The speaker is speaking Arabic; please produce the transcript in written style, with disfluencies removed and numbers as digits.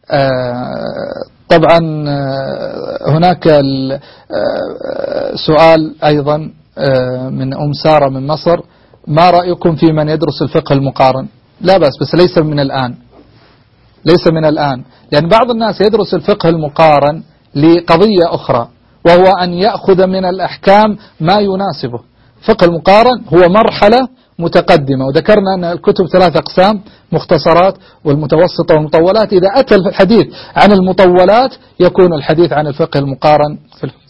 طبعا هناك سؤال أيضا من سارة من مصر: ما رأيكم في من يدرس الفقه المقارن؟ لا بأس، بس ليس من الآن، ليس من الآن، لأن بعض الناس يدرس الفقه المقارن لقضية أخرى، وهو أن يأخذ من الأحكام ما يناسبه. الفقه المقارن هو مرحلة متقدمة، وذكرنا أن الكتب 3 أقسام: مختصرات والمتوسطة والمطولات. إذا أتى الحديث عن المطولات يكون الحديث عن الفقه المقارن في